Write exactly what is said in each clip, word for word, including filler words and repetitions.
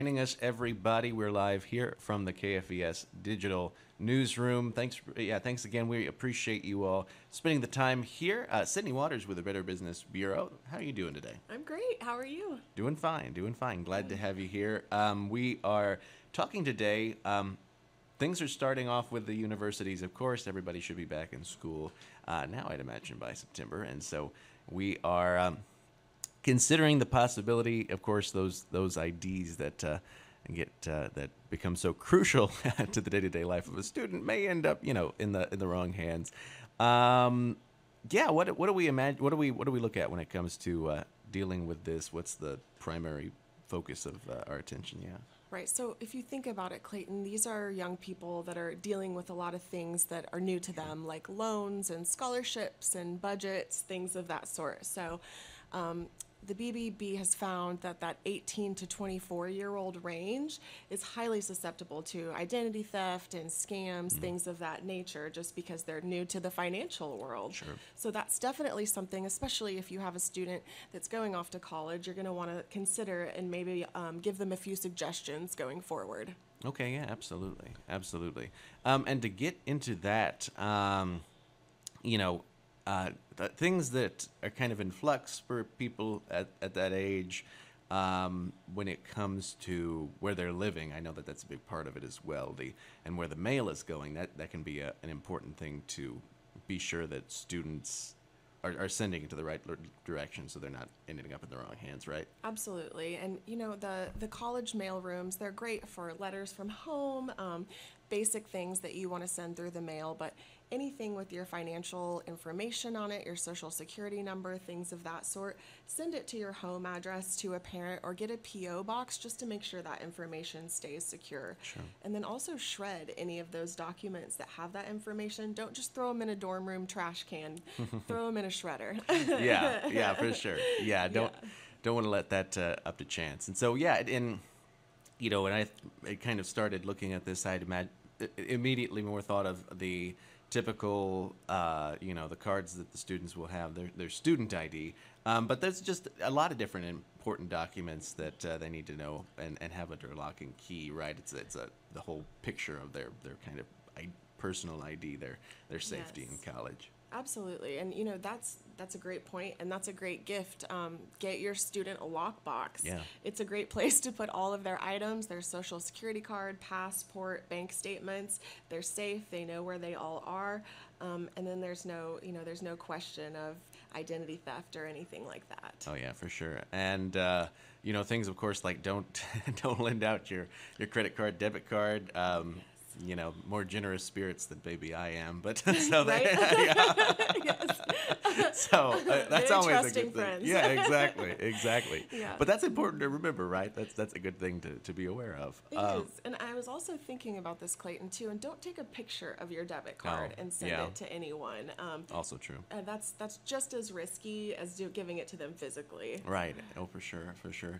Joining us, everybody. We're live here from the K F E S Digital Newsroom. Thanks, yeah, thanks again. We appreciate you all spending the time here. Uh, Sydney Waters with the Better Business Bureau. How are you doing today? I'm great. How are you? Doing fine, doing fine. Glad to have you here. Um, we are talking today. Um, things are starting off with the universities. Of course, everybody should be back in school uh, now, I'd imagine, by September. And so we are. Um, Considering the possibility, of course, those those I Ds that uh, get uh, that become so crucial to the day-to-day life of a student may end up, you know, in the in the wrong hands. Um, yeah, what what do we imagine? What do we what do we look at when it comes to uh, dealing with this? What's the primary focus of uh, our attention? Yeah. Right. So if you think about it, Clayton, these are young people that are dealing with a lot of things that are new to them, like loans and scholarships and budgets, things of that sort. So um, the B B B has found that that eighteen to twenty-four year old range is highly susceptible to identity theft and scams, Mm. things of that nature, just because they're new to the financial world. Sure. So that's definitely something, especially if you have a student that's going off to college, you're going to want to consider and maybe um, give them a few suggestions going forward. Okay. Yeah. Absolutely. Absolutely. Um, and to get into that, um, you know, uh, th- things that are kind of in flux for people at, at that age um, when it comes to where they're living. I know that that's a big part of it as well. The and where the mail is going. That that can be a, an important thing to be sure that students are, are sending it to the right l- direction, so they're not ending up in the wrong hands. Right. Absolutely. And, you know, the, the college mail rooms, they're great for letters from home, um, basic things that you want to send through the mail, but anything with your financial information on it, your social security number, things of that sort, send it to your home address to a parent or get a P O box just to make sure that information stays secure. Sure. And then also shred any of those documents that have that information. Don't just throw them in a dorm room trash can. Throw them in a shredder. Yeah. Yeah. For sure. Yeah. Don't Yeah. don't want to let that uh, up to chance. And so yeah, and you know, when I I kind of started looking at this, I'd imag- immediately more thought of the typical, uh, you know, the cards that the students will have, their, their student I D. Um, but there's just a lot of different important documents that uh, they need to know and, and have a door lock and key, right? It's it's a the whole picture of their, their kind of I, personal I D, their their safety Yes. in college. Absolutely, and you know that's that's a great point, and that's a great gift. Um, get your student a lockbox. Yeah. It's a great place to put all of their items: their social security card, passport, bank statements. They're safe. They know where they all are, um, and then there's no you know there's no question of identity theft or anything like that. Oh yeah, for sure. And uh, you know, things of course like don't don't lend out your your credit card, debit card. Um, you know, more generous spirits than maybe I am, but so Right? that Yes. so uh, that's Very always a trusting good thing. friends. Yeah, exactly, exactly. Yeah. But that's important to remember, right? That's that's a good thing to, to be aware of. It Um, is. And I was also thinking about this, Clayton, too. And don't take a picture of your debit card Oh, and send yeah. it to anyone. Um, Also true. and that's that's just as risky as do, giving it to them physically. Right. Oh, for sure, for sure.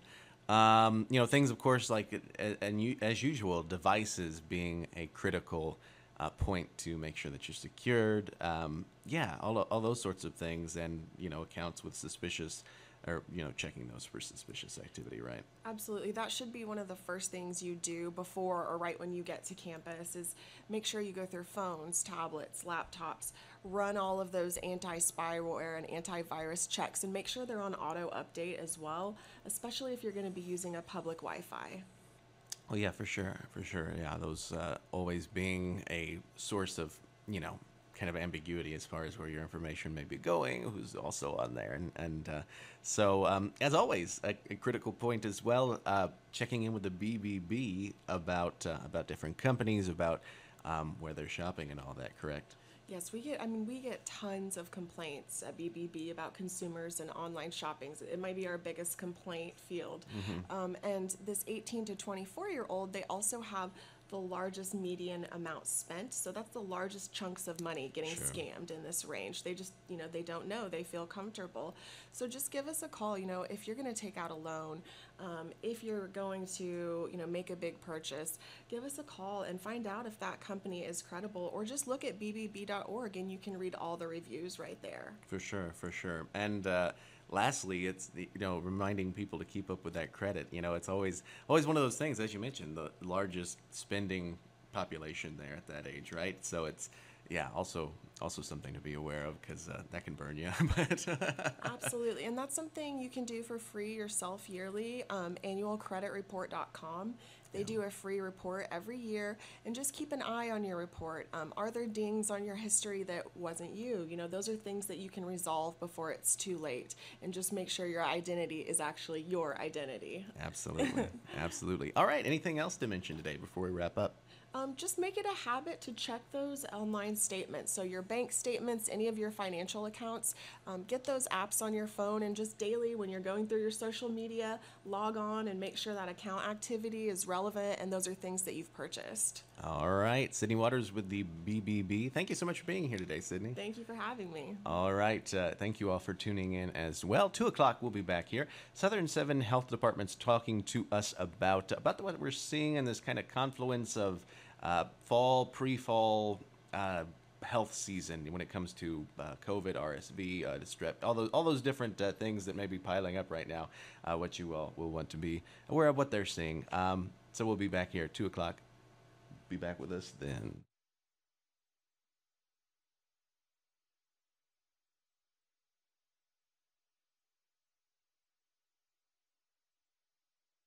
Um, you know, things, of course, like uh, and you, as usual, devices being a critical uh, point to make sure that you're secured. Um, yeah, all all those sorts of things, and you know, accounts with suspicious, or you know, checking those for suspicious activity. Right. Absolutely. That should be one of the first things you do before or right when you get to campus is make sure you go through phones, tablets, laptops, run all of those anti-spyware and antivirus checks and make sure they're on auto update as well, especially if you're going to be using a public Wi-Fi. Oh yeah, for sure, for sure. Yeah, those uh, always being a source of you know kind of ambiguity as far as where your information may be going, who's also on there, and and uh, so um, as always, a, a critical point as well. Uh, checking in with the B B B about uh, about different companies, about um, where they're shopping and all that. Correct. Yes, we get, I mean, we get tons of complaints at B B B about consumers and online shopping. It might be our biggest complaint field. Um, and this eighteen to twenty-four year old, they also have the largest median amount spent. So that's the largest chunks of money getting Sure. scammed in this range. They just, you know, they don't know. They feel comfortable. So just give us a call. You know, if you're going to take out a loan, um, if you're going to, you know, make a big purchase, give us a call and find out if that company is credible, or just look at b b b dot org and you can read all the reviews right there. For sure, for sure. And uh, lastly, it's the, you know reminding people to keep up with that credit. You know, it's always always one of those things, as you mentioned, the largest spending population there at that age, right? So it's yeah, also also something to be aware of because uh, that can burn you. But Absolutely. And that's something you can do for free yourself yearly. Um, annual credit report dot com. They do a free report every year, and just keep an eye on your report. Um, are there dings on your history that wasn't you? You know, those are things that you can resolve before it's too late, and just make sure your identity is actually your identity. absolutely, absolutely. All right, anything else to mention today before we wrap up? Um, just make it a habit to check those online statements. So your bank statements, any of your financial accounts, um, get those apps on your phone, and just daily when you're going through your social media, log on and make sure that account activity is relevant and those are things that you've purchased. All right, Sydney Waters with the B B B. Thank you so much for being here today, Sydney. Thank you for having me. All right. Uh, thank you all for tuning in as well. Two o'clock, we'll be back here. Southern Seven Health Department's talking to us about about what we're seeing in this kind of confluence of uh, fall, pre-fall uh, health season when it comes to uh, COVID, R S V, uh, to strep, all those all those different uh, things that may be piling up right now. Uh, what you all will want to be aware of what they're seeing. Um, so we'll be back here at two o'clock. Be back with us then.